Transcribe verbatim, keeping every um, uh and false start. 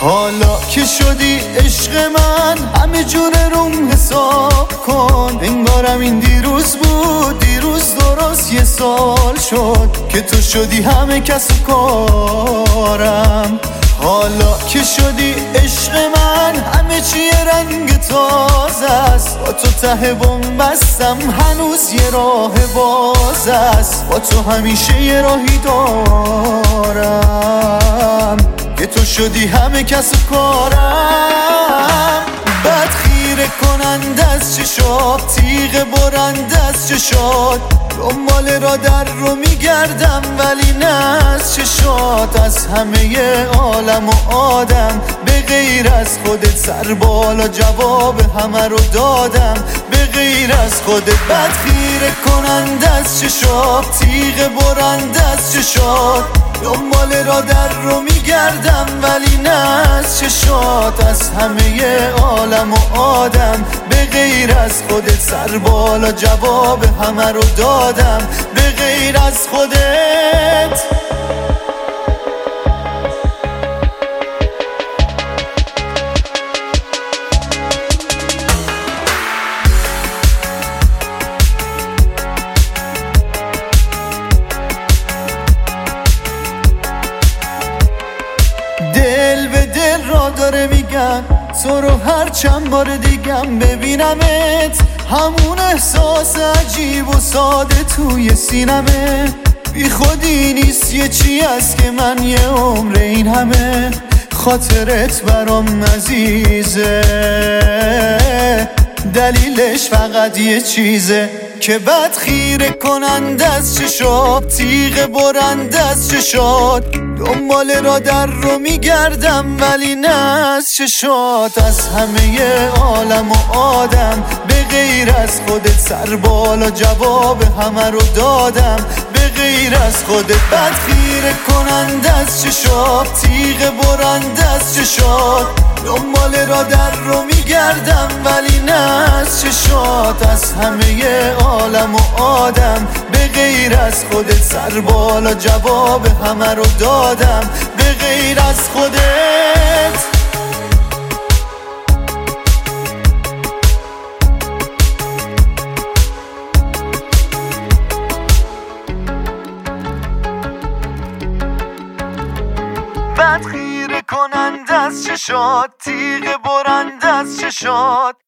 حالا که شدی عشق من همه جون روم حساب کن، انگارم این دیروز بود، دیروز درست یه سال شد که تو شدی همه کس و کارم. حالا که شدی عشق من همه چی رنگ تازه است، با تو ته بم بستم هنوز یه راه باز است، با تو همیشه یه راهی دارم که تو شدی همه کس و کارم. بد خیره کننده از چشات، تیغ برنده از چشات، دنبال را در رو میگردم ولی نه از چشات. از همه عالم و آدم به غیر از خودت سر بالا جواب همه رو دادم، به غیر از خودت. بد خیره کننده از چشات، تیغ برنده از چشات، دنبال را در رو میگردم ولی نه از چشات. از همه عالم و آدم به غیر از خودت سر بالا جواب همه رو دادم، به غیر از خودت. دل به دل را داره میگم تو رو هر چند بار دیگم ببینمت، همون احساس عجیب و ساده توی سینمه. بی خودی نیست یه چی هست که من یه عمر این همه خاطرت برام عزیزه، دلیلش فقط یه چیزه که بد خیره کننده از چشات، تیغ برنده از چشات، دنبال را در رو میگردم ولی نه از چشات. از همه عالم و آدم به غیر از خودت سر بالا جواب همه رو دادم، به غیر از خودت. بد خیره کننده از چشات، تیغ برنده از چشات، دنبال را در رو میگردم ولی نه از چشات. از همه عالم و آدم به غیر از خودت سر بالا جواب همه رو دادم، به غیر از خودت. بد خیره کننده از چشات، تیغ برنده از چشات،